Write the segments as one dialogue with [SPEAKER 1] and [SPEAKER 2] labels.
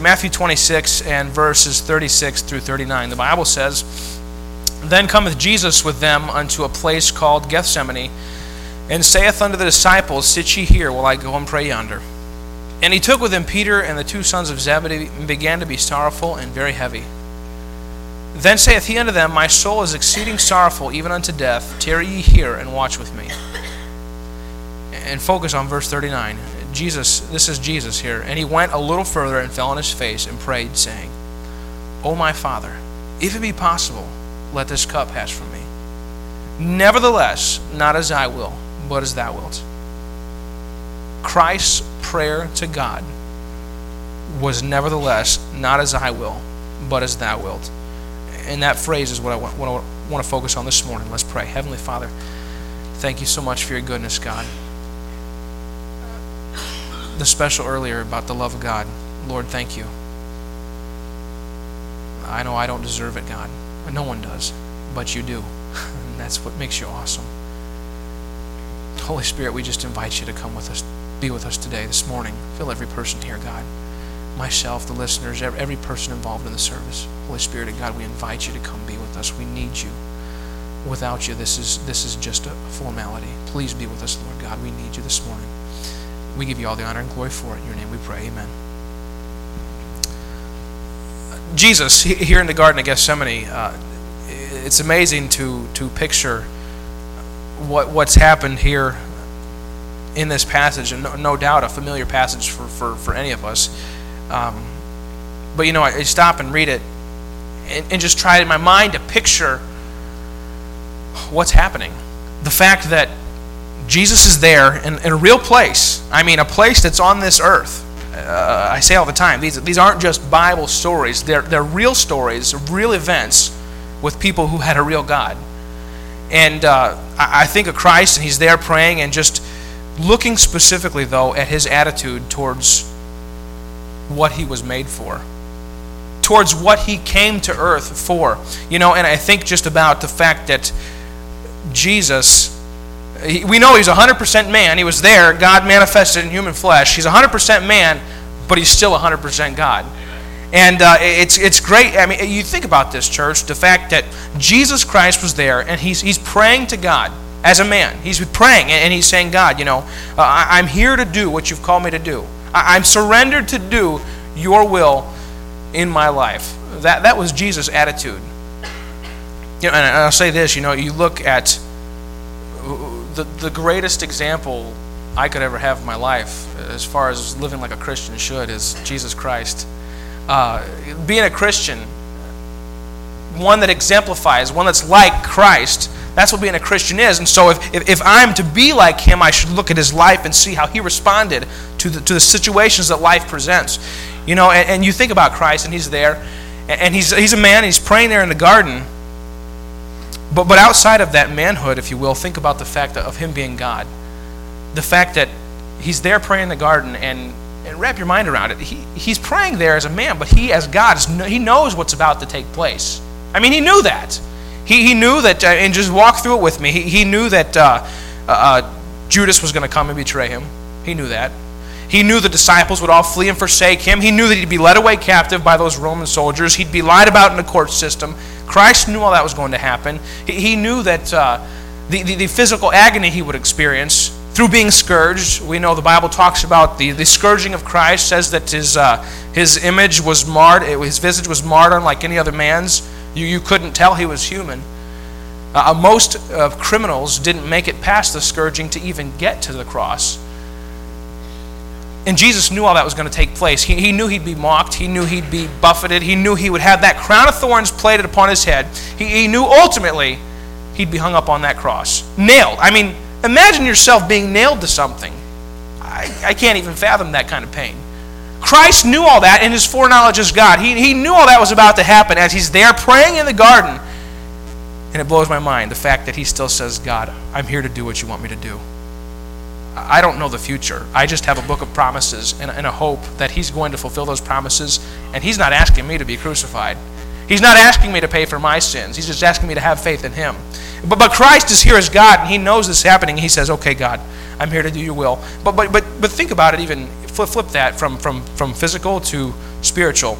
[SPEAKER 1] Matthew 26 and verses 36 through 39. The Bible says, Then cometh Jesus with them unto a place called Gethsemane, and saith unto the disciples, Sit ye here, while I go and pray yonder. And he took with him Peter and the two sons of Zebedee, and began to be sorrowful and very heavy. Then saith he unto them, My soul is exceeding sorrowful, even unto death. Tarry ye here, and watch with me. And focus on verse 39. This is Jesus here. And he went a little further and fell on his face and prayed, saying, O my Father, if it be possible, let this cup pass from me. Nevertheless, not as I will, but as thou wilt. Christ's prayer to God was nevertheless, not as I will, but as thou wilt. And that phrase is what I want to focus on this morning. Let's pray. Heavenly Father, thank you so much for your goodness, God. The special earlier about the love of God. Lord, thank you. I know I don't deserve it, God. No one does, but you do. And that's what makes you awesome. Holy Spirit, we just invite you to come with us, be with us today, this morning. Fill every person here, God. Myself, the listeners, every person involved in the service. Holy Spirit of God, we invite you to come be with us. We need you. Without you, this is just a formality. Please be with us, Lord God. We need you this morning. We give you all the honor and glory for it. In your name we pray. Amen. Jesus, here in the Garden of Gethsemane, it's amazing to picture what's happened here in this passage, and no doubt a familiar passage for any of us. But you know, I stop and read it and just try in my mind to picture what's happening. The fact that Jesus is there in a real place. I mean, a place that's on this earth. I say all the time, these aren't just Bible stories. They're real stories, real events with people who had a real God. And I think of Christ, and he's there praying and just looking specifically, though, at his attitude towards what he was made for, towards what he came to earth for. You know, and I think just about the fact that Jesus, we know he's 100% man. He was there. God manifested in human flesh. He's 100% man, but he's still 100% God. And it's great. I mean, you think about this, church, the fact that Jesus Christ was there, and he's praying to God as a man. He's praying, and he's saying, God, you know, I'm here to do what you've called me to do. I'm surrendered to do your will in my life. That was Jesus' attitude. You know, and I'll say this, you know, you look at the greatest example I could ever have in my life, as far as living like a Christian should, is Jesus Christ. Being a Christian, one that exemplifies, one that's like Christ, that's what being a Christian is. And so if I'm to be like him, I should look at his life and see how he responded to the situations that life presents. You know, and you think about Christ, and he's there, and he's a man, and he's praying there in the garden. But outside of that manhood, if you will, think about the fact of him being God. The fact that he's there praying in the garden, and wrap your mind around it. He's praying there as a man, but he as God, he knows what's about to take place. I mean, he knew that. He knew that, and just walk through it with me, he knew that Judas was going to come and betray him. He knew that. He knew the disciples would all flee and forsake him. He knew that he'd be led away captive by those Roman soldiers. He'd be lied about in the court system. Christ knew all that was going to happen. He knew that the physical agony he would experience through being scourged. We know the Bible talks about the scourging of Christ, says that his image was marred, his visage was marred unlike any other man's. You couldn't tell he was human. Most criminals didn't make it past the scourging to even get to the cross. And Jesus knew all that was going to take place. He knew he'd be mocked. He knew he'd be buffeted. He knew he would have that crown of thorns plated upon his head. He knew ultimately he'd be hung up on that cross. Nailed. I mean, imagine yourself being nailed to something. I can't even fathom that kind of pain. Christ knew all that in his foreknowledge as God. He knew all that was about to happen as he's there praying in the garden. And it blows my mind, the fact that he still says, God, I'm here to do what you want me to do. I don't know the future. I just have a book of promises and a hope that he's going to fulfill those promises. And he's not asking me to be crucified. He's not asking me to pay for my sins. He's just asking me to have faith in him. But Christ is here as God, and he knows this is happening. He says, okay, God, I'm here to do your will. But think about it, even flip that from physical to spiritual.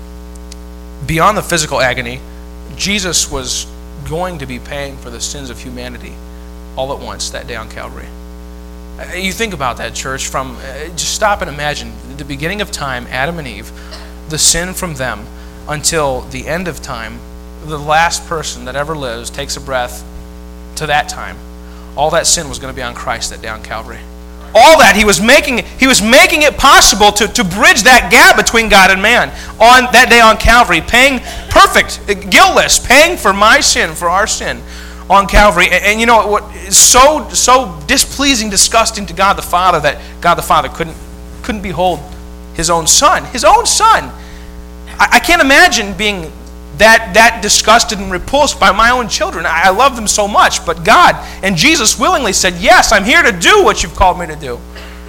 [SPEAKER 1] Beyond the physical agony, Jesus was going to be paying for the sins of humanity all at once that day on Calvary. You think about that, church, from just stop and imagine the beginning of time, Adam and Eve, the sin from them, until the end of time, the last person that ever lives takes a breath to that time. All that sin was going to be on Christ that day on Calvary. All that, he was making it possible to bridge that gap between God and man on that day on Calvary, paying perfect, guiltless, paying for my sin, for our sin on Calvary. And you know what is so displeasing, disgusting to God the Father, that God the Father couldn't behold his own Son. His own Son. I can't imagine being that disgusted and repulsed by my own children. I love them so much, but God and Jesus willingly said, yes, I'm here to do what you've called me to do.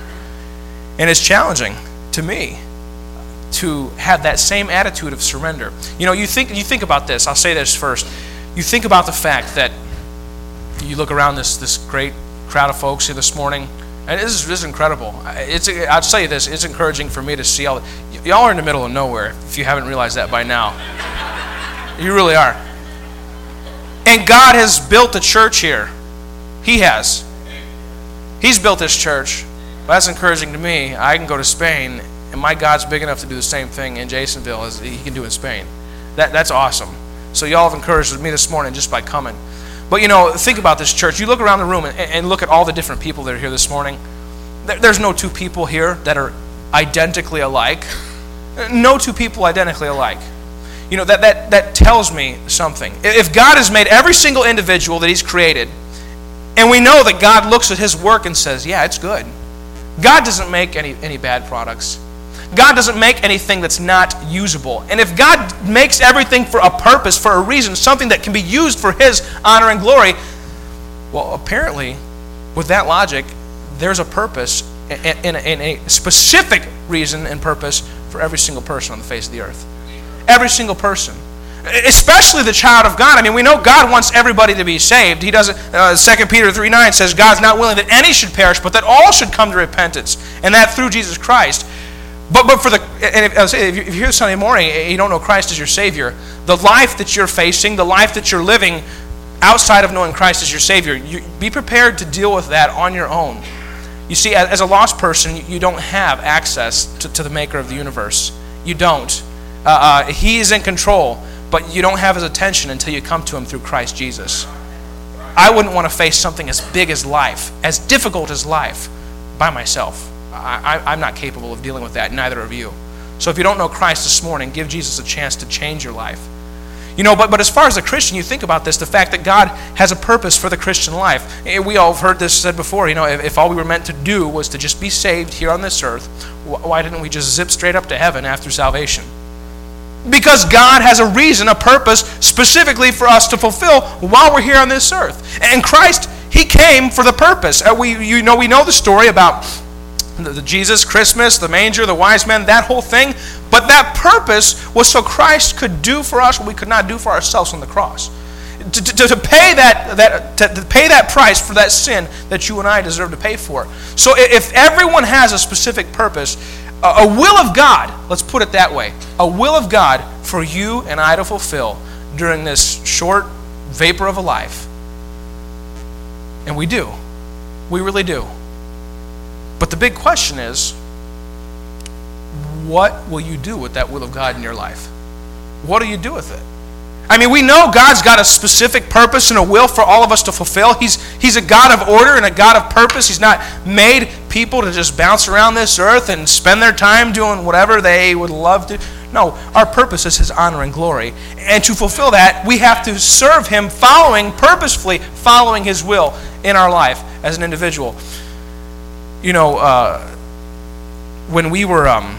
[SPEAKER 1] And it's challenging to me to have that same attitude of surrender. You know, you think about this. I'll say this first. You think about the fact that you look around this great crowd of folks here this morning, and this is incredible. I'll tell you this, it's encouraging for me to see y'all are in the middle of nowhere, if you haven't realized that by now. You really are. And God has built a church here. He has. He's built this church. That's encouraging to me. I can go to Spain, and my God's big enough to do the same thing in Jasonville as he can do in Spain. That's awesome. So y'all have encouraged me this morning just by coming. But you know, think about this church. You look around the room and look at all the different people that are here this morning. There's no two people here that are identically alike. No two people identically alike. You know, that tells me something. If God has made every single individual that he's created, and we know that God looks at his work and says, yeah, it's good. God doesn't make any bad products. God doesn't make anything that's not usable. And if God makes everything for a purpose, for a reason, something that can be used for his honor and glory, well, apparently, with that logic, there's a purpose and a specific reason and purpose for every single person on the face of the earth. Every single person. Especially the child of God. I mean, we know God wants everybody to be saved. He doesn't. 2 Peter 3:9 says, God's not willing that any should perish, but that all should come to repentance, and that through Jesus Christ. But for if you're here Sunday morning and you don't know Christ as your Savior, the life that you're facing, the life that you're living outside of knowing Christ as your Savior, be prepared to deal with that on your own. You see, as a lost person, you don't have access to the Maker of the universe. You don't. He is in control, but you don't have his attention until you come to him through Christ Jesus. I wouldn't want to face something as big as life, as difficult as life, by myself. I'm not capable of dealing with that, neither of you. So if you don't know Christ this morning, give Jesus a chance to change your life. You know, but as far as a Christian, you think about this, the fact that God has a purpose for the Christian life. We all have heard this said before, you know, if all we were meant to do was to just be saved here on this earth, why didn't we just zip straight up to heaven after salvation? Because God has a reason, a purpose specifically for us to fulfill while we're here on this earth. And Christ, he came for the purpose. We know the story about the Jesus, Christmas, the manger, the wise men, that whole thing. But that purpose was so Christ could do for us what we could not do for ourselves on the cross. To pay that price for that sin that you and I deserve to pay for. So if everyone has a specific purpose, a will of God, let's put it that way, a will of God for you and I to fulfill during this short vapor of a life. And we do. We really do. But the big question is, what will you do with that will of God in your life? What do you do with it? I mean, we know God's got a specific purpose and a will for all of us to fulfill. He's a God of order and a God of purpose. He's not made people to just bounce around this earth and spend their time doing whatever they would love to. No, our purpose is his honor and glory. And to fulfill that, we have to serve him purposefully following his will in our life as an individual. You know, when we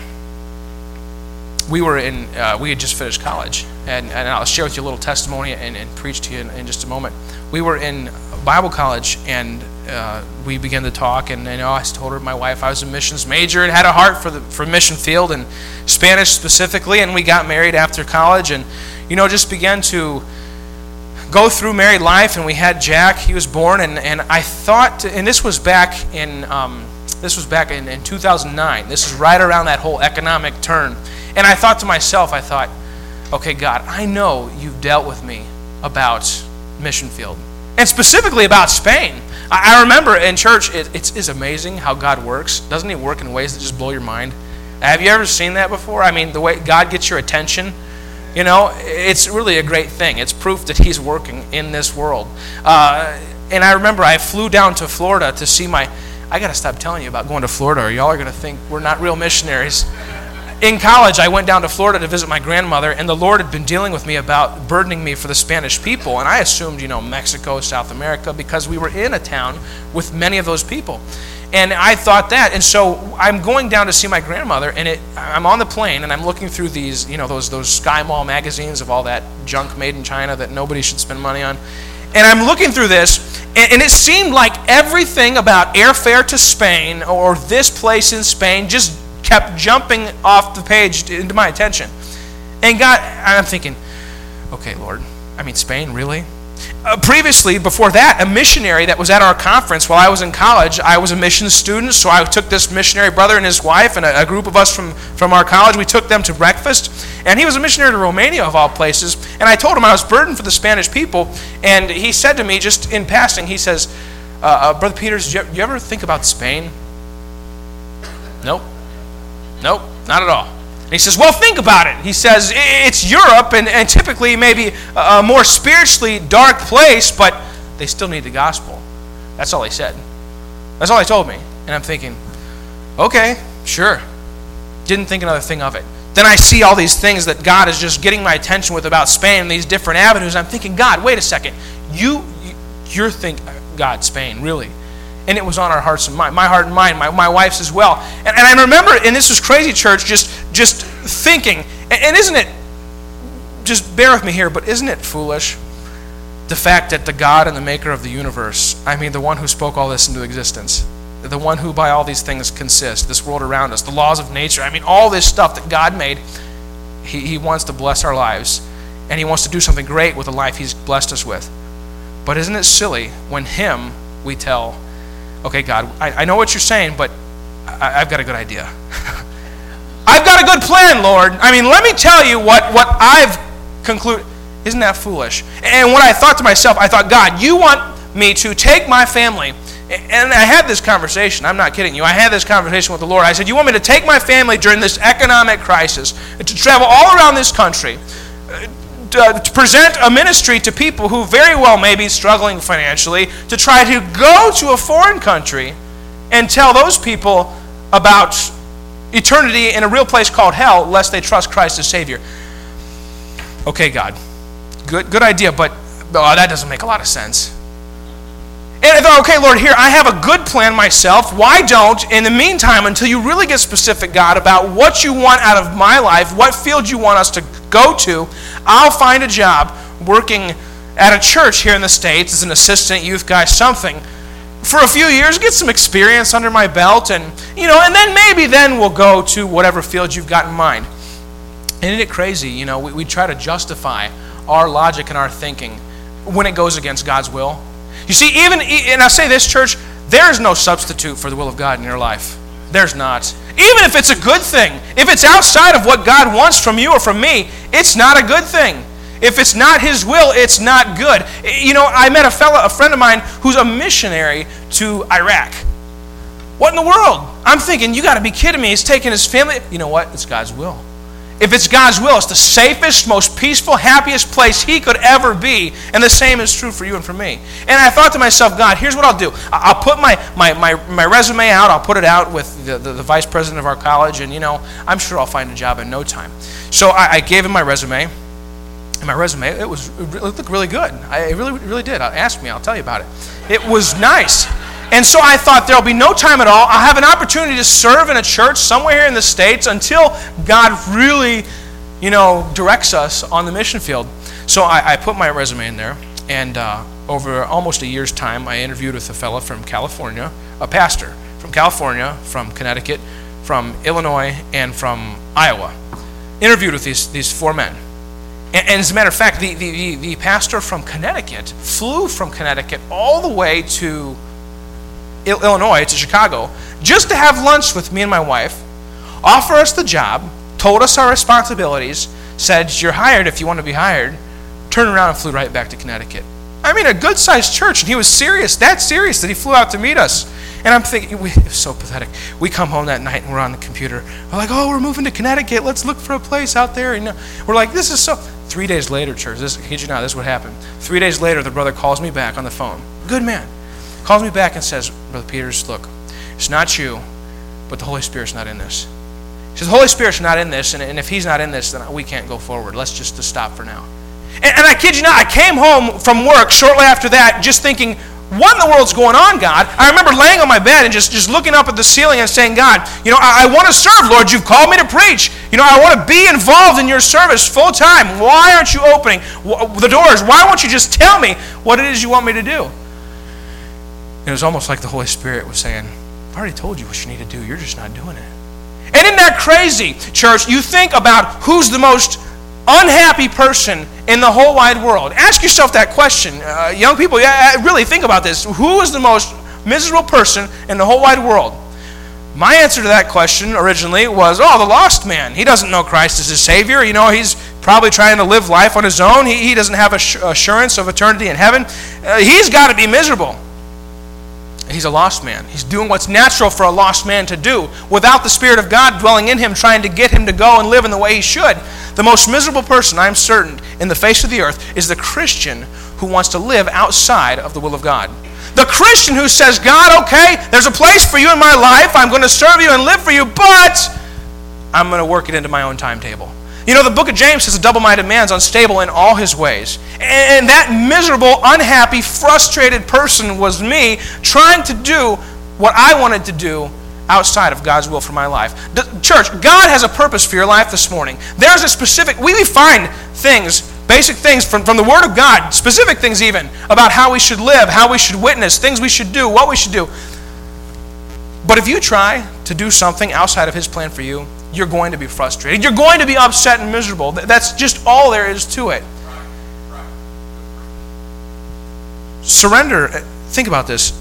[SPEAKER 1] had just finished college, and I'll share with you a little testimony and preach to you in just a moment. We were in Bible college, and we began to talk, and I told her, my wife, I was a missions major and had a heart for mission field and Spanish specifically, and we got married after college, and just began to go through married life, and we had Jack. He was born, and I thought, and this was back in 2009. This is right around that whole economic turn. And I thought to myself, okay, God, I know you've dealt with me about Mission Field, and specifically about Spain. I remember in church, it's amazing how God works. Doesn't he work in ways that just blow your mind? Have you ever seen that before? I mean, the way God gets your attention, it's really a great thing. It's proof that he's working in this world. And I remember I flew down to Florida to see I got to stop telling you about going to Florida, or y'all are going to think we're not real missionaries. In college, I went down to Florida to visit my grandmother, and the Lord had been dealing with me about burdening me for the Spanish people. And I assumed, Mexico, South America, because we were in a town with many of those people. And I thought that. And so I'm going down to see my grandmother, and I'm on the plane, and I'm looking through these, those Sky Mall magazines of all that junk made in China that nobody should spend money on. And I'm looking through this, and it seemed like everything about airfare to Spain or this place in Spain just kept jumping off the page into my attention. And I'm thinking, okay, Lord, Spain, really? Previously, before that, a missionary that was at our conference while I was in college, I was a mission student, so I took this missionary brother and his wife and a group of us from our college. We took them to breakfast, and he was a missionary to Romania, of all places, and I told him I was burdened for the Spanish people, and he said to me, just in passing, he says, Brother Peters, do you ever think about Spain? Nope, not at all. And he says, well, think about it. He says, it's Europe, and typically maybe a more spiritually dark place, but they still need the gospel. That's all he said. That's all he told me. And I'm thinking, okay, sure. Didn't think another thing of it. Then I see all these things that God is just getting my attention with about Spain and these different avenues. I'm thinking, God, wait a second. You're thinking, God, Spain, really? And it was on our hearts and mind, my heart and mind, my wife's as well. And I remember, and this was crazy, church, just thinking, and isn't it, just bear with me here, but isn't it foolish, the fact that the God and the maker of the universe, the one who spoke all this into existence, the one who by all these things consist, this world around us, the laws of nature, all this stuff that God made, he wants to bless our lives, and he wants to do something great with the life he's blessed us with. But isn't it silly when him we tell, okay, God, I know what you're saying, but I've got a good idea. I've got a good plan, Lord. Let me tell you what I've concluded. Isn't that foolish? And when I thought to myself, I thought, God, you want me to take my family, and I had this conversation, I'm not kidding you, I had this conversation with the Lord. I said, you want me to take my family during this economic crisis, to travel all around this country, to present a ministry to people who very well may be struggling financially, to try to go to a foreign country and tell those people about eternity in a real place called hell, lest they trust Christ as Savior. Okay, God, good idea, but that doesn't make a lot of sense. And I thought, okay, Lord, here, I have a good plan myself. Why don't, in the meantime, until you really get specific, God, about what you want out of my life, what field you want us to go to, I'll find a job working at a church here in the States as an assistant youth guy, something, for a few years, get some experience under my belt, and then maybe we'll go to whatever field you've got in mind. And isn't it crazy? We try to justify our logic and our thinking when it goes against God's will. You see, and I say this, church, there is no substitute for the will of God in your life. There's not. Even if it's a good thing, if it's outside of what God wants from you or from me, it's not a good thing. If it's not his will, it's not good. I met a friend of mine who's a missionary to Iraq. What in the world? I'm thinking, you got to be kidding me. He's taking his family. You know what? It's God's will. If it's God's will, it's the safest, most peaceful, happiest place he could ever be. And the same is true for you and for me. And I thought to myself, God, here's what I'll do. I'll put my resume out. I'll put it out with the vice president of our college. And, I'm sure I'll find a job in no time. So I gave him my resume. And my resume, it looked really good. It really did. Ask me, I'll tell you about it. It was nice. And so I thought there'll be no time at all. I'll have an opportunity to serve in a church somewhere here in the States until God really, directs us on the mission field. So I put my resume in there, and over almost a year's time, I interviewed with a fellow from California, a pastor from California, from Connecticut, from Illinois, and from Iowa. Interviewed with these four men. And as a matter of fact, the pastor from Connecticut flew from Connecticut all the way to Illinois, to Chicago, just to have lunch with me and my wife, offer us the job, told us our responsibilities, said, you're hired if you want to be hired, turned around and flew right back to Connecticut. I mean, a good-sized church, and he was serious, that serious, that he flew out to meet us. And I'm thinking, it was so pathetic. We come home that night, and we're on the computer. We're like, oh, we're moving to Connecticut. Let's look for a place out there. And we're like, this is so... 3 days later, church, I kid you not, this is what happened. 3 days later, the brother calls me back on the phone. Good man. Calls me back and says, Brother Peters, look, it's not you, but the Holy Spirit's not in this. He says, the Holy Spirit's not in this, and if he's not in this, then we can't go forward. Let's just stop for now. And I kid you not, I came home from work shortly after that just thinking, what in the world's going on, God? I remember laying on my bed and just looking up at the ceiling and saying, God, I want to serve, Lord. You've called me to preach. I want to be involved in your service full time. Why aren't you opening the doors? Why won't you just tell me what it is you want me to do? It was almost like the Holy Spirit was saying, I've already told you what you need to do. You're just not doing it. And isn't that crazy, church? You think about who's the most unhappy person in the whole wide world. Ask yourself that question. Young people, really think about this. Who is the most miserable person in the whole wide world? My answer to that question originally was, the lost man. He doesn't know Christ as his Savior. He's probably trying to live life on his own. He doesn't have assurance of eternity in heaven. He's got to be miserable. He's a lost man. He's doing what's natural for a lost man to do without the Spirit of God dwelling in him, trying to get him to go and live in the way he should. The most miserable person, I'm certain, in the face of the earth is the Christian who wants to live outside of the will of God. The Christian who says, God, okay, there's a place for you in my life. I'm going to serve you and live for you, but I'm going to work it into my own timetable. The book of James says a double-minded man's unstable in all his ways. And that miserable, unhappy, frustrated person was me trying to do what I wanted to do outside of God's will for my life. Church, God has a purpose for your life this morning. There's a specific, we find things, basic things from the Word of God, specific things even, about how we should live, how we should witness, things we should do, what we should do. But if you try to do something outside of His plan for you, you're going to be frustrated. You're going to be upset and miserable. That's just all there is to it. Surrender. Think about this.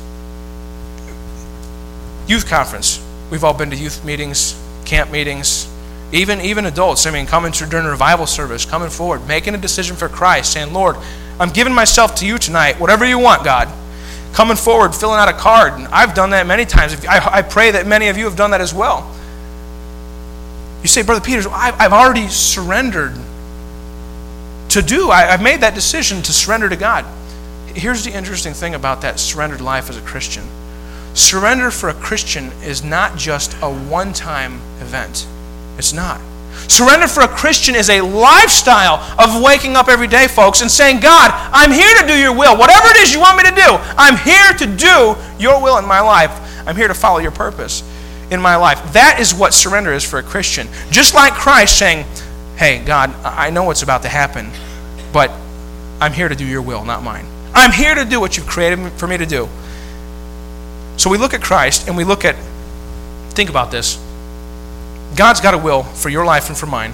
[SPEAKER 1] Youth conference. We've all been to youth meetings, camp meetings, even adults. Coming during a revival service, coming forward, making a decision for Christ, saying, Lord, I'm giving myself to you tonight. Whatever you want, God. Coming forward, filling out a card. And I've done that many times. I pray that many of you have done that as well. You say, Brother Peters, I've already surrendered to do. I've made that decision to surrender to God. Here's the interesting thing about that surrendered life as a Christian. Surrender for a Christian is not just a one-time event. It's not. Surrender for a Christian is a lifestyle of waking up every day, folks, and saying, God, I'm here to do your will. Whatever it is you want me to do, I'm here to do your will in my life. I'm here to follow your purpose in my life. That is what surrender is for a Christian. Just like Christ saying, hey, God, I know what's about to happen, but I'm here to do your will, not mine. I'm here to do what you've created for me to do. So we look at Christ and we look at, think about this. God's got a will for your life and for mine.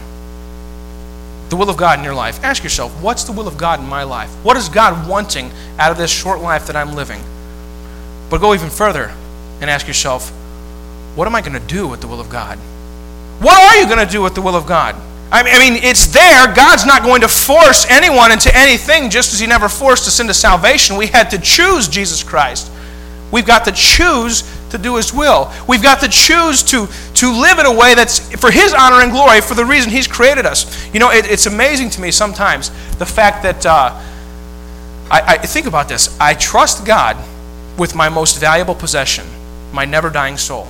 [SPEAKER 1] The will of God in your life. Ask yourself, what's the will of God in my life? What is God wanting out of this short life that I'm living? But go even further and ask yourself, what am I going to do with the will of God? What are you going to do with the will of God? I mean, it's there. God's not going to force anyone into anything, just as He never forced us into salvation. We had to choose Jesus Christ. We've got to choose to do His will. We've got to choose to live in a way that's for His honor and glory, for the reason He's created us. It's amazing to me sometimes, the fact that, I think about this. I trust God with my most valuable possession, my never-dying soul.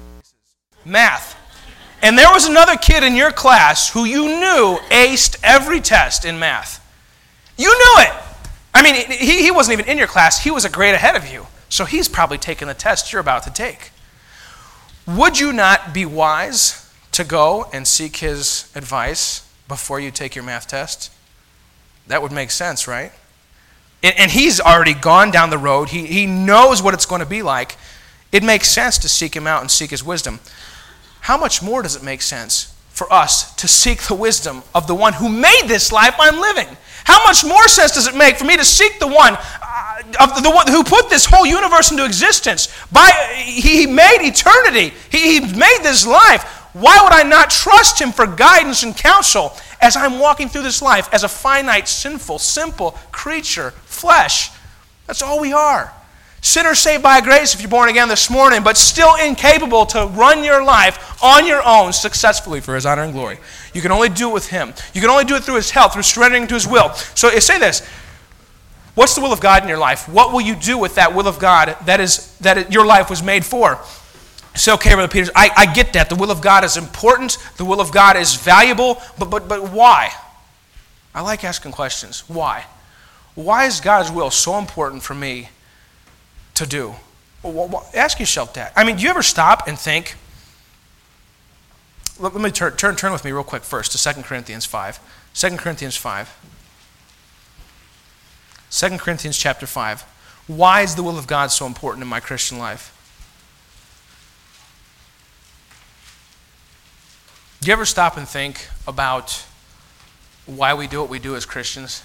[SPEAKER 1] Math. And there was another kid in your class who you knew aced every test in math. You knew it. I mean, he wasn't even in your class. He was a grade ahead of you. So he's probably taking the test you're about to take. Would you not be wise to go and seek his advice before you take your math test? That would make sense, right? And he's already gone down the road. He knows what it's going to be like. It makes sense to seek him out and seek his wisdom. How much more does it make sense for us to seek the wisdom of the one who made this life I'm living? How much more sense does it make for me to seek the one who put this whole universe into existence? He made eternity. He made this life. Why would I not trust him for guidance and counsel as I'm walking through this life as a finite, sinful, simple creature, flesh? That's all we are. Sinner saved by grace if you're born again this morning, but still incapable to run your life on your own successfully for his honor and glory. You can only do it with him. You can only do it through his help, through surrendering to his will. So say this. What's the will of God in your life? What will you do with that will of God that your life was made for? Say, okay, Brother Peters, I get that. The will of God is important. The will of God is valuable. But why? I like asking questions. Why? Why is God's will so important for me to do? Well, ask yourself that. I mean, do you ever stop and think? Let me turn with me real quick first to 2 Corinthians 5. 2 Corinthians 5. 2 Corinthians chapter 5. Why is the will of God so important in my Christian life? Do you ever stop and think about why we do what we do as Christians?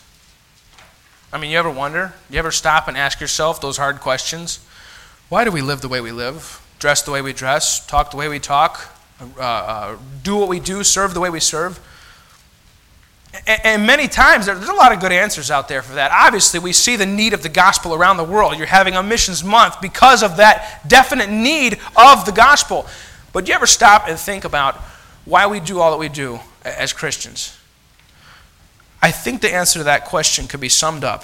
[SPEAKER 1] I mean, you ever wonder? You ever stop and ask yourself those hard questions? Why do we live the way we live? Dress the way we dress? Talk the way we talk? Do what we do? Serve the way we serve? And many times, there's a lot of good answers out there for that. Obviously, we see the need of the gospel around the world. You're having a missions month because of that definite need of the gospel. But do you ever stop and think about why we do all that we do as Christians? I think the answer to that question could be summed up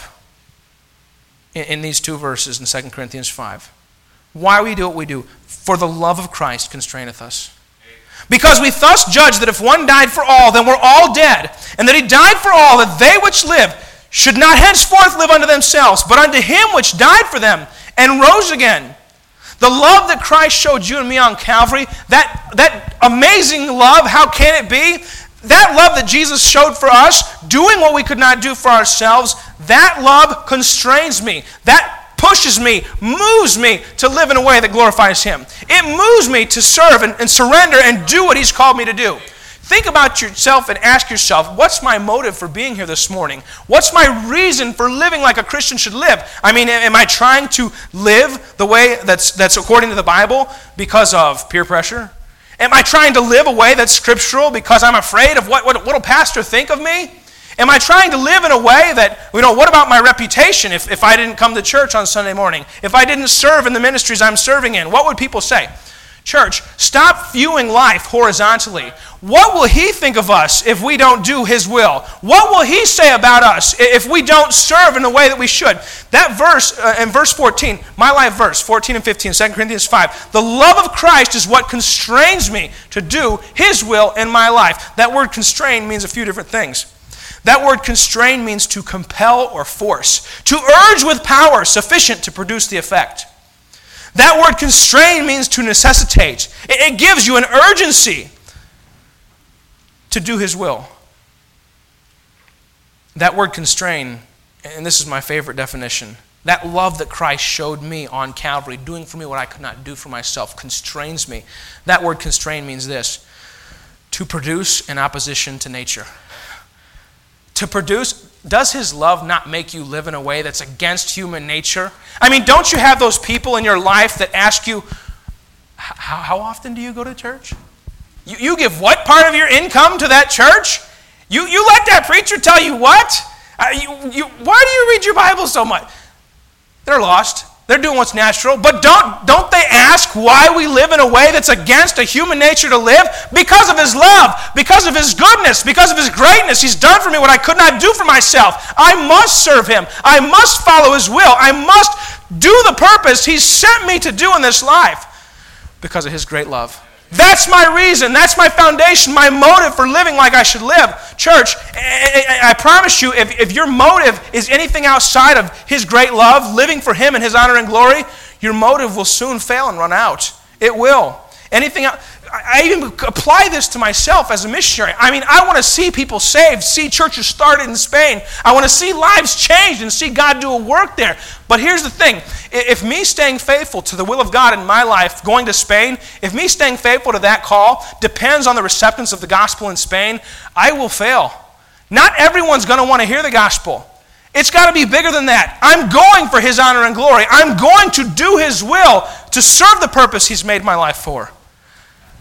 [SPEAKER 1] in these two verses in 2 Corinthians 5. Why we do what we do? For the love of Christ constraineth us. Because we thus judge that if one died for all, then we're all dead, and that he died for all, that they which live should not henceforth live unto themselves, but unto him which died for them and rose again. The love that Christ showed you and me on Calvary, that amazing love, how can it be? That love that Jesus showed for us, doing what we could not do for ourselves, that love constrains me. That pushes me, moves me to live in a way that glorifies him. It moves me to serve and surrender and do what he's called me to do. Think about yourself and ask yourself, what's my motive for being here this morning? What's my reason for living like a Christian should live? I mean, am I trying to live the way that's according to the Bible because of peer pressure? Am I trying to live a way that's scriptural because I'm afraid of what will pastor think of me? Am I trying to live in a way that, what about my reputation if I didn't come to church on Sunday morning? If I didn't serve in the ministries I'm serving in? What would people say? Church, stop viewing life horizontally. What will he think of us if we don't do his will? What will he say about us if we don't serve in the way that we should? That verse, in verse 14, my life verse, 14 and 15, 2 Corinthians 5, the love of Christ is what constrains me to do his will in my life. That word constrain means a few different things. That word constrain means to compel or force, to urge with power sufficient to produce the effect. That word constrain means to necessitate. It gives you an urgency to do his will. That word constrain, and this is my favorite definition, that love that Christ showed me on Calvary, doing for me what I could not do for myself, constrains me. That word constrain means this, to produce in opposition to nature. To produce, does his love not make you live in a way that's against human nature? I mean, don't you have those people in your life that ask you, how often do you go to church? You give what part of your income to that church? You let that preacher tell you what? Why do you read your Bible so much? They're lost. They're doing what's natural. But don't they ask why we live in a way that's against a human nature to live? Because of his love, because of his goodness, because of his greatness. He's done for me what I could not do for myself. I must serve him. I must follow his will. I must do the purpose he's sent me to do in this life because of his great love. That's my reason. That's my foundation, my motive for living like I should live. Church, I promise you, if your motive is anything outside of his great love, living for him and his honor and glory, your motive will soon fail and run out. It will. Anything else? I even apply this to myself as a missionary. I mean, I want to see people saved, see churches started in Spain. I want to see lives changed and see God do a work there. But here's the thing. If me staying faithful to the will of God in my life, going to Spain, if me staying faithful to that call depends on the receptance of the gospel in Spain, I will fail. Not everyone's going to want to hear the gospel. It's got to be bigger than that. I'm going for his honor and glory. I'm going to do his will to serve the purpose he's made my life for.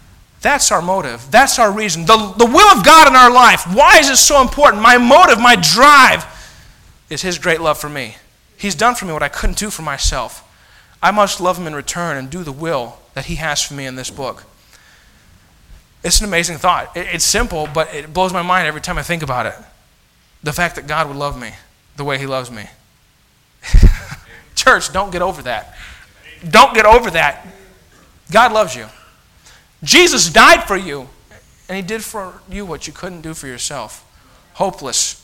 [SPEAKER 1] That's our motive. That's our reason. The will of God in our life. Why is it so important? My motive, my drive is His great love for me. He's done for me what I couldn't do for myself. I must love Him in return and do the will that He has for me in this book. It's an amazing thought. It's simple, but it blows my mind every time I think about it. The fact that God would love me the way He loves me. Church, don't get over that. Don't get over that. God loves you. Jesus died for you, and He did for you what you couldn't do for yourself. Hopeless.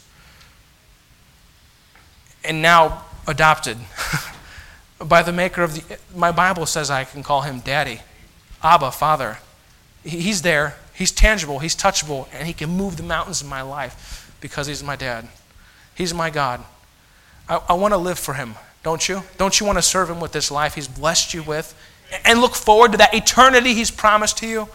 [SPEAKER 1] And now adopted by the maker of my Bible says I can call Him Daddy, Abba, Father. He's there. He's tangible. He's touchable. And He can move the mountains in my life because He's my dad. He's my God. I want to live for Him, don't you? Don't you want to serve Him with this life He's blessed you with? And look forward to that eternity He's promised to you?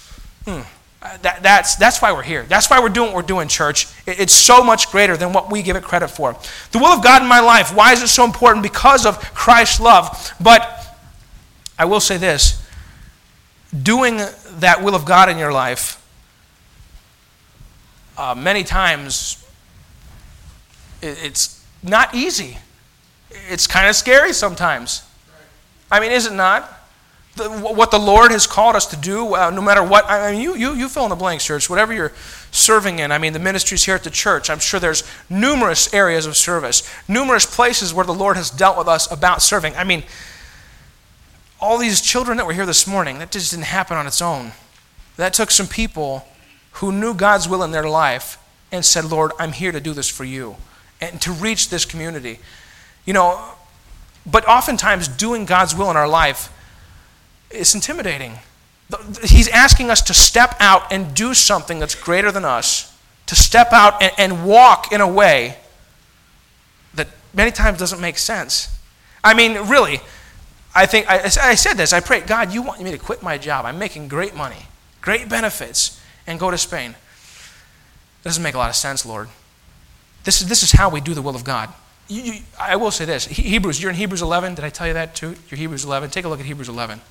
[SPEAKER 1] That's why we're here. That's why we're doing what we're doing, church. It's so much greater than what we give it credit for. The will of God in my life, why is it so important? Because of Christ's love. But I will say this. Doing that will of God in your life, many times, it's not easy. It's kind of scary sometimes. I mean, is it not? What the Lord has called us to do, no matter what. I mean, you fill in the blanks, church. Whatever you're serving in. I mean, the ministries here at the church. I'm sure there's numerous areas of service, numerous places where the Lord has dealt with us about serving. I mean, all these children that were here this morning, that just didn't happen on its own. That took some people who knew God's will in their life and said, Lord, I'm here to do this for you and to reach this community. You know, but oftentimes doing God's will in our life, it's intimidating. He's asking us to step out and do something that's greater than us, to step out and walk in a way that many times doesn't make sense. I mean, really, I think, I said this, I prayed, God, you want me to quit my job. I'm making great money, great benefits, and go to Spain. That doesn't make a lot of sense, Lord. This is how we do the will of God. I will say this, Hebrews, you're in Hebrews 11. Did I tell you that too? You're Hebrews 11. Take a look at Hebrews 11.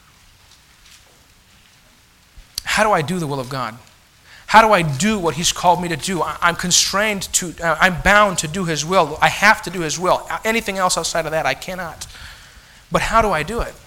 [SPEAKER 1] How do I do the will of God? How do I do what He's called me to do? I'm constrained to, I'm bound to do His will. I have to do His will. Anything else outside of that, I cannot. But how do I do it?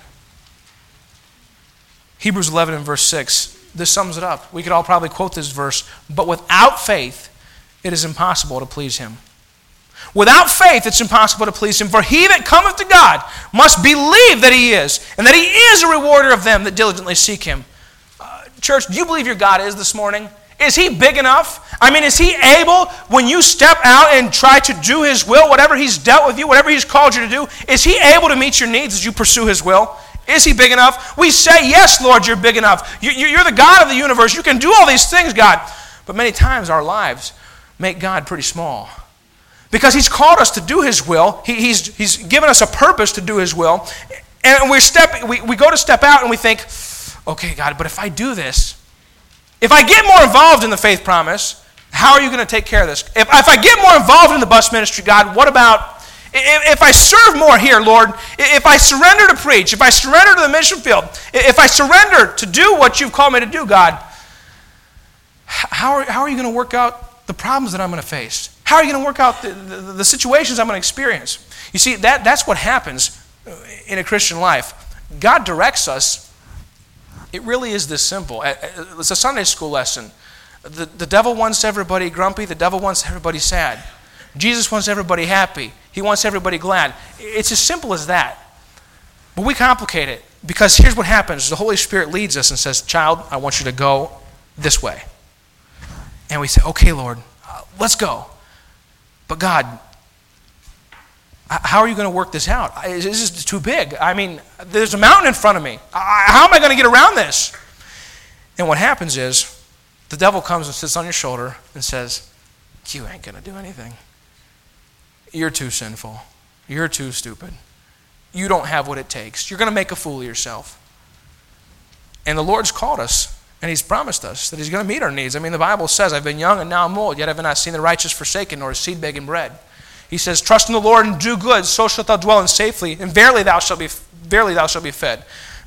[SPEAKER 1] Hebrews 11 and verse 6, this sums it up. We could all probably quote this verse, but without faith, it is impossible to please Him. Without faith, it's impossible to please Him. For he that cometh to God must believe that He is, and that He is a rewarder of them that diligently seek Him. Church, do you believe your God is this morning? Is He big enough? I mean, is He able, when you step out and try to do His will, whatever He's dealt with you, whatever He's called you to do, is He able to meet your needs as you pursue His will? Is He big enough? We say, yes, Lord, you're big enough. You're the God of the universe. You can do all these things, God. But many times our lives make God pretty small. Because He's called us to do His will. He's given us a purpose to do His will. And we go to step out and we think, okay, God, but if I do this, if I get more involved in the faith promise, how are you going to take care of this? If I get more involved in the bus ministry, God, what about, if I serve more here, Lord, if I surrender to preach, if I surrender to the mission field, if I surrender to do what You've called me to do, God, how are you going to work out the problems that I'm going to face? How are you going to work out the situations I'm going to experience? You see, that's what happens in a Christian life. God directs us. It really is this simple. It's a Sunday school lesson. The devil wants everybody grumpy. The devil wants everybody sad. Jesus wants everybody happy. He wants everybody glad. It's as simple as that. But we complicate it because here's what happens. The Holy Spirit leads us and says, child, I want you to go this way. And we say, okay, Lord, let's go. But God, how are you going to work this out? This is too big. I mean, there's a mountain in front of me. How am I going to get around this? And what happens is the devil comes and sits on your shoulder and says, you ain't going to do anything. You're too sinful. You're too stupid. You don't have what it takes. You're going to make a fool of yourself. And the Lord's called us, and He's promised us that He's going to meet our needs. I mean, the Bible says, I've been young and now I'm old, yet have I not seen the righteous forsaken, nor his seed begging bread. He says, trust in the Lord and do good, so shalt thou dwell in safely, and verily thou shalt be fed.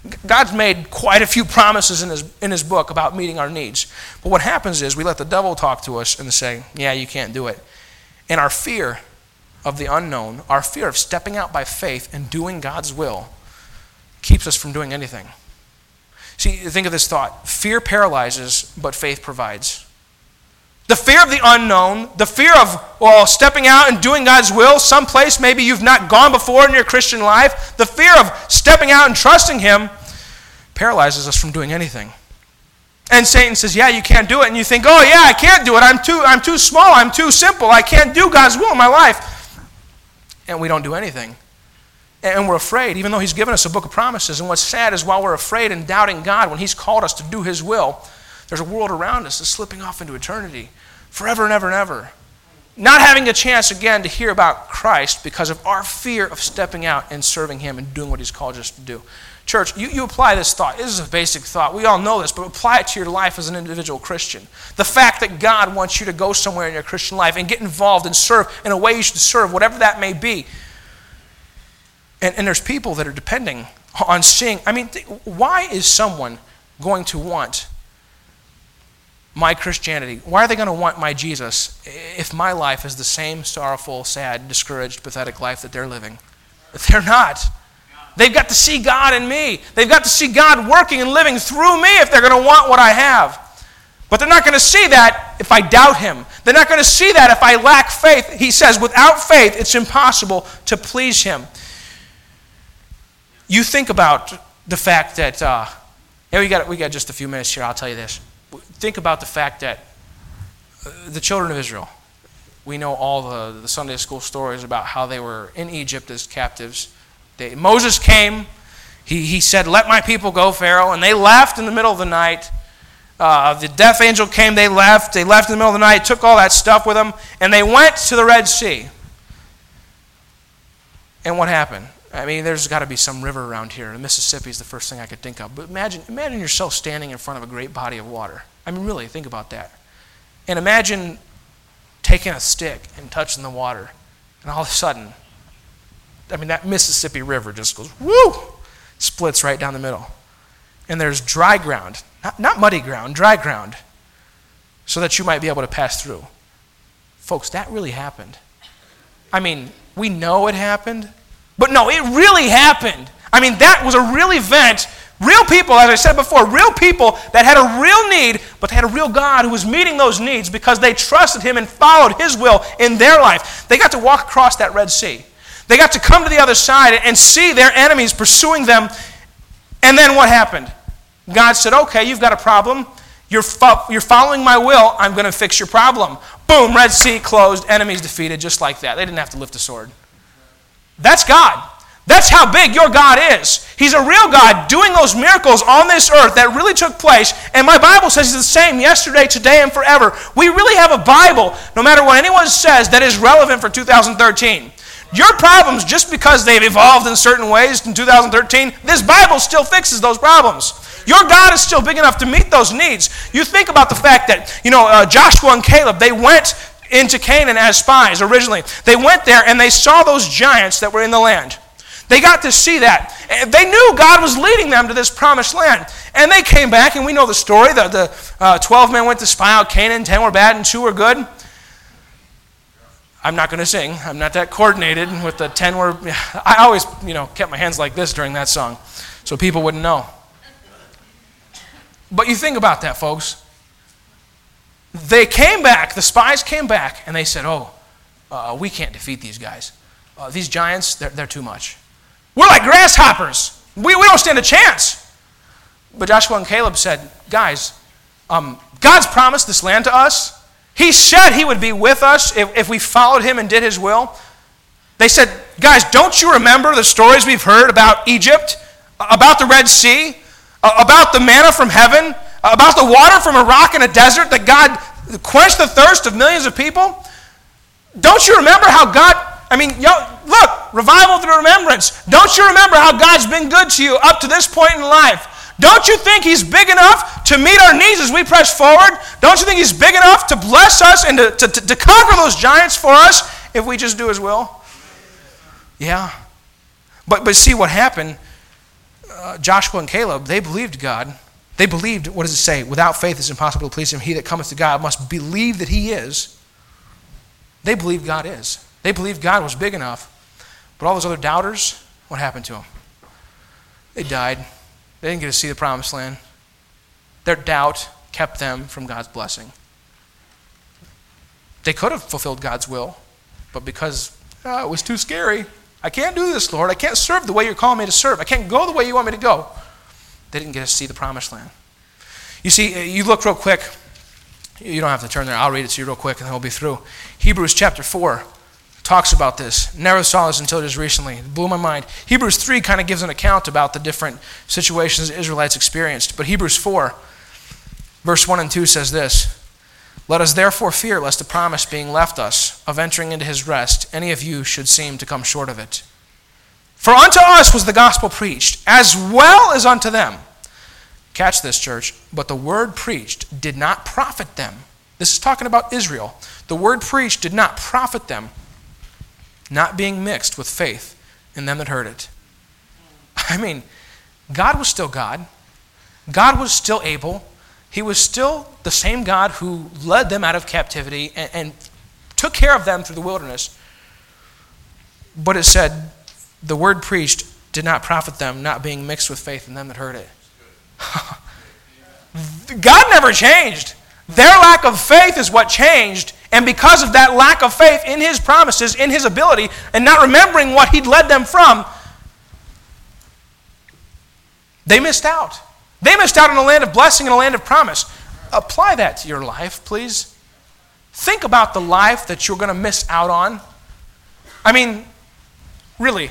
[SPEAKER 1] God's made quite a few promises in his book about meeting our needs. But what happens is we let the devil talk to us and say, yeah, you can't do it. And our fear of the unknown, our fear of stepping out by faith and doing God's will keeps us from doing anything. See, think of this thought. Fear paralyzes, but faith provides. The fear of the unknown, the fear of stepping out and doing God's will, someplace maybe you've not gone before in your Christian life, the fear of stepping out and trusting him paralyzes us from doing anything. And Satan says, yeah, you can't do it. And you think, oh yeah, I can't do it. I'm too small. I'm too simple. I can't do God's will in my life. And we don't do anything. And we're afraid, even though he's given us a book of promises. And what's sad is while we're afraid and doubting God when he's called us to do his will, there's a world around us that's slipping off into eternity forever and ever and ever. Not having a chance again to hear about Christ because of our fear of stepping out and serving him and doing what he's called us to do. Church, you apply this thought. This is a basic thought. We all know this, but apply it to your life as an individual Christian. The fact that God wants you to go somewhere in your Christian life and get involved and serve in a way you should serve, whatever that may be. And there's people that are depending on seeing. I mean, why is someone going to want my Christianity? Why are they going to want my Jesus if my life is the same sorrowful, sad, discouraged, pathetic life that they're living? They're not. They've got to see God in me. They've got to see God working and living through me if they're going to want what I have. But they're not going to see that if I doubt him. They're not going to see that if I lack faith. He says, without faith, it's impossible to please him. You think about the fact that, we got just a few minutes here, I'll tell you this. Think about the fact that the children of Israel, we know all the Sunday school stories about how they were in Egypt as captives. Moses came, he said, let my people go, Pharaoh, and they left in the middle of the night. The death angel came, they left in the middle of the night, took all that stuff with them, and they went to the Red Sea. And what happened? I mean, there's got to be some river around here. The Mississippi is the first thing I could think of. But imagine yourself standing in front of a great body of water. I mean, really, think about that. And imagine taking a stick and touching the water. And all of a sudden, I mean, that Mississippi River just goes, whoo, splits right down the middle. And there's dry ground, not muddy ground, dry ground, so that you might be able to pass through. Folks, that really happened. I mean, we know it happened. But no, it really happened. I mean, that was a real event. Real people, as I said before, real people that had a real need, but they had a real God who was meeting those needs because they trusted him and followed his will in their life. They got to walk across that Red Sea. They got to come to the other side and see their enemies pursuing them. And then what happened? God said, okay, you've got a problem. You're following my will. I'm going to fix your problem. Boom, Red Sea closed, enemies defeated, just like that. They didn't have to lift a sword. That's God. That's how big your God is. He's a real God doing those miracles on this earth that really took place. And my Bible says He's the same yesterday, today, and forever. We really have a Bible, no matter what anyone says, that is relevant for 2013. Your problems, just because they've evolved in certain ways in 2013, this Bible still fixes those problems. Your God is still big enough to meet those needs. You think about the fact that, Joshua and Caleb, they went into Canaan as spies originally. They went there and they saw those giants that were in the land. They got to see that. They knew God was leading them to this promised land. And they came back, and we know the story. The 12 men went to spy out Canaan, 10 were bad and 2 were good. I'm not going to sing. I'm not that coordinated with the 10 were... I always, kept my hands like this during that song so people wouldn't know. But you think about that, folks. They came back, the spies came back, and they said, we can't defeat these guys. These giants, they're too much. We're like grasshoppers. We don't stand a chance. But Joshua and Caleb said, guys, God's promised this land to us. He said He would be with us if we followed Him and did His will. They said, guys, don't you remember the stories we've heard about Egypt, about the Red Sea, about the manna from heaven, about the water from a rock in a desert that God quenched the thirst of millions of people? Don't you remember how God, look, revival through remembrance. Don't you remember how God's been good to you up to this point in life? Don't you think He's big enough to meet our needs as we press forward? Don't you think He's big enough to bless us and to conquer those giants for us if we just do His will? Yeah. But see what happened. Joshua and Caleb, they believed God. They believed, what does it say? Without faith it's impossible to please him. He that cometh to God must believe that he is. They believed God is. They believed God was big enough. But all those other doubters, what happened to them? They died. They didn't get to see the promised land. Their doubt kept them from God's blessing. They could have fulfilled God's will, but because it was too scary, I can't do this, Lord. I can't serve the way you're calling me to serve. I can't go the way you want me to go. They didn't get to see the promised land. You see, you look real quick. You don't have to turn there. I'll read it to you real quick and then we'll be through. Hebrews chapter 4 talks about this. Never saw this until just recently. It blew my mind. Hebrews 3 kind of gives an account about the different situations the Israelites experienced. But Hebrews 4, verse 1 and 2 says this: Let us therefore fear lest the promise being left us of entering into his rest, any of you should seem to come short of it. For unto us was the gospel preached, as well as unto them. Catch this, church. But the word preached did not profit them. This is talking about Israel. The word preached did not profit them, not being mixed with faith in them that heard it. I mean, God was still God. God was still able. He was still the same God who led them out of captivity and took care of them through the wilderness. But it said, the word preached did not profit them, not being mixed with faith in them that heard it. God never changed. Their lack of faith is what changed. And because of that lack of faith in his promises, in his ability, and not remembering what he'd led them from, they missed out. They missed out on a land of blessing and a land of promise. Apply that to your life, please. Think about the life that you're going to miss out on. I mean, really.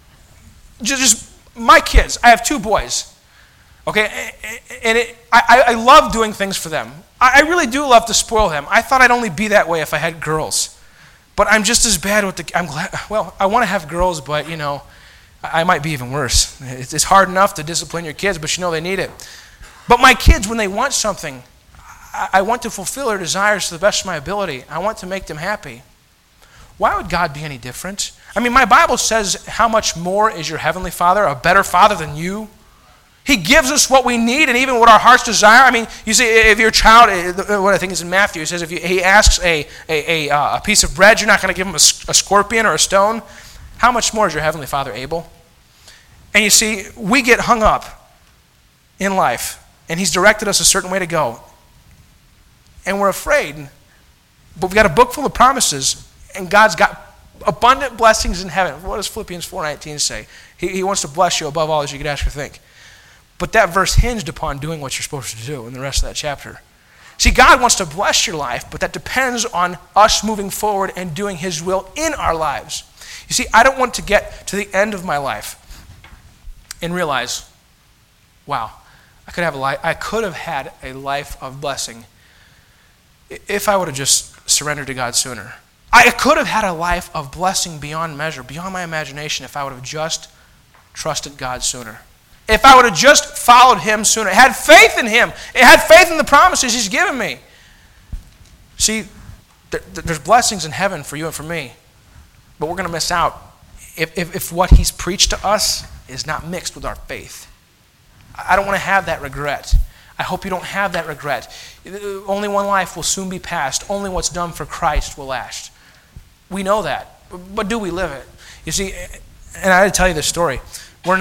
[SPEAKER 1] Just my kids. I have 2 boys. Okay? And I love doing things for them. I really do love to spoil them. I thought I'd only be that way if I had girls. But I'm just as bad with I'm glad, well, I want to have girls, but, you know, I might be even worse. It's hard enough to discipline your kids, but you know they need it. But my kids, when they want something, I want to fulfill their desires to the best of my ability. I want to make them happy. Why would God be any different? I mean, my Bible says, how much more is your heavenly Father, a better Father than you? He gives us what we need and even what our hearts desire. I mean, you see, if your child, what I think is in Matthew, it says if he asks a piece of bread, you're not going to give him a scorpion or a stone. How much more is your heavenly Father able? And you see, we get hung up in life, and he's directed us a certain way to go. And we're afraid, but we've got a book full of promises, and God's got abundant blessings in heaven. What does Philippians 4:19 say? He wants to bless you above all as you could ask or think. But that verse hinged upon doing what you're supposed to do in the rest of that chapter. See, God wants to bless your life, but that depends on us moving forward and doing his will in our lives. You see, I don't want to get to the end of my life and realize, wow, I could have had a life of blessing if I would have just surrendered to God sooner. I could have had a life of blessing beyond measure, beyond my imagination, if I would have just trusted God sooner. If I would have just followed him sooner, had faith in him, had faith in the promises he's given me. See, there's blessings in heaven for you and for me, but we're going to miss out if what he's preached to us is not mixed with our faith. I don't want to have that regret. I hope you don't have that regret. Only one life will soon be passed. Only what's done for Christ will last. We know that, but do we live it? You see, and I had to tell you this story. I'm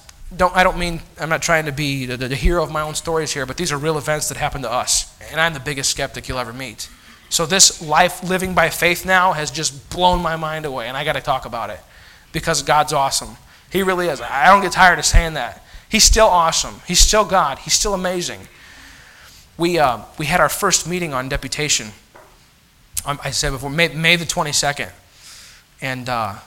[SPEAKER 1] not trying to be the hero of my own stories here, but these are real events that happened to us, and I'm the biggest skeptic you'll ever meet. So this life living by faith now has just blown my mind away, and I got to talk about it because God's awesome. He really is. I don't get tired of saying that. He's still awesome. He's still God. He's still amazing. We had our first meeting on deputation. I said before, May the 22nd. And I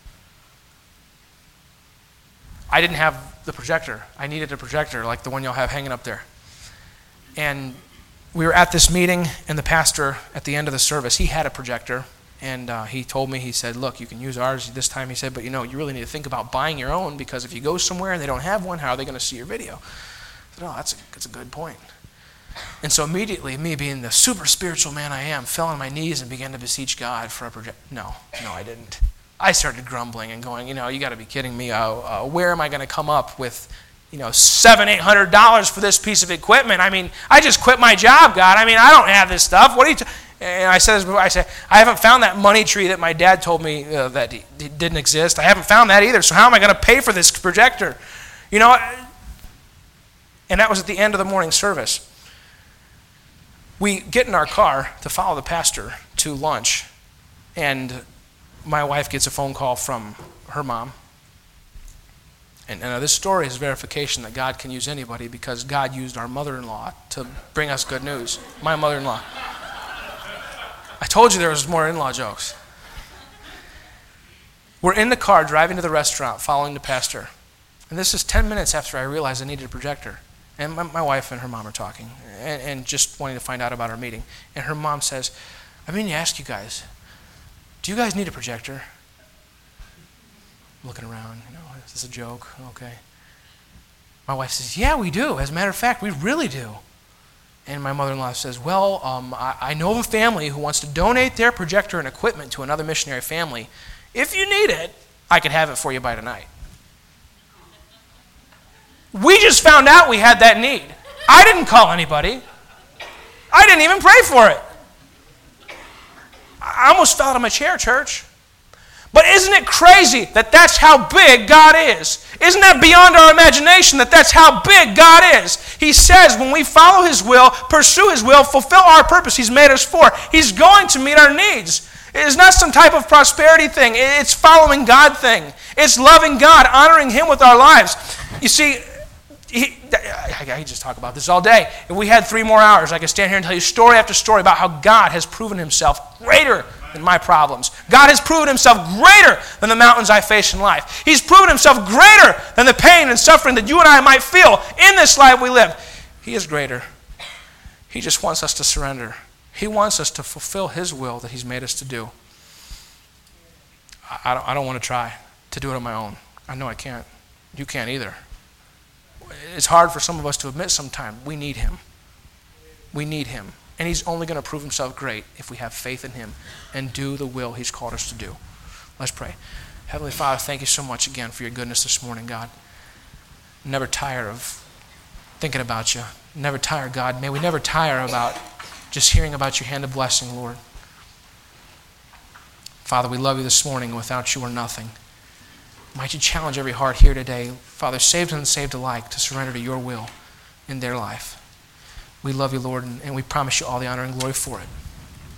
[SPEAKER 1] didn't have the projector. I needed a projector like the one y'all have hanging up there. And we were at this meeting, and the pastor, at the end of the service, he had a projector. And he told me, he said, look, you can use ours this time. He said, but you really need to think about buying your own, because if you go somewhere and they don't have one, how are they going to see your video? I said, oh, that's a good point. And so immediately, me being the super spiritual man I am, fell on my knees and began to beseech God for a projector. No, I didn't. I started grumbling and going, you got to be kidding me. Where am I going to come up with $700-800 for this piece of equipment. I mean, I just quit my job, God. I mean, I don't have this stuff. What are you? And I said this before. I said, I haven't found that money tree that my dad told me that didn't exist. I haven't found that either. So how am I going to pay for this projector? And that was at the end of the morning service. We get in our car to follow the pastor to lunch, and my wife gets a phone call from her mom. And this story is verification that God can use anybody, because God used our mother-in-law to bring us good news. My mother-in-law. I told you there was more in-law jokes. We're in the car driving to the restaurant following the pastor. And this is 10 minutes after I realized I needed a projector. And my wife and her mom are talking and just wanting to find out about our meeting. And her mom says, I mean to ask you guys, do you guys need a projector? I'm looking around, is this a joke? Okay. My wife says, yeah, we do. As a matter of fact, we really do. And my mother-in-law says, well, I know of a family who wants to donate their projector and equipment to another missionary family. If you need it, I could have it for you by tonight. We just found out we had that need. I didn't call anybody. I didn't even pray for it. I almost fell out of my chair, church. But isn't it crazy that that's how big God is? Isn't that beyond our imagination that that's how big God is? He says when we follow His will, pursue His will, fulfill our purpose He's made us for, He's going to meet our needs. It is not some type of prosperity thing. It's following God thing. It's loving God, honoring Him with our lives. You see, I could just talk about this all day. If we had 3 more hours, I could stand here and tell you story after story about how God has proven Himself greater than my problems. God has proven Himself greater than the mountains I face in life. He's proven Himself greater than the pain and suffering that you and I might feel in this life we live. He is greater. He just wants us to surrender. He wants us to fulfill His will that He's made us to do. I don't want to try to do it on my own. I know I can't. You can't either. It's hard for some of us to admit sometimes we need Him. We need Him. And He's only going to prove Himself great if we have faith in Him and do the will He's called us to do. Let's pray. Heavenly Father, thank you so much again for your goodness this morning, God. Never tire of thinking about you. Never tire, God. May we never tire about just hearing about your hand of blessing, Lord. Father, we love you this morning. Without you, we're nothing. Might you challenge every heart here today, Father, saved and unsaved alike, to surrender to your will in their life. We love you, Lord, and we promise you all the honor and glory for it.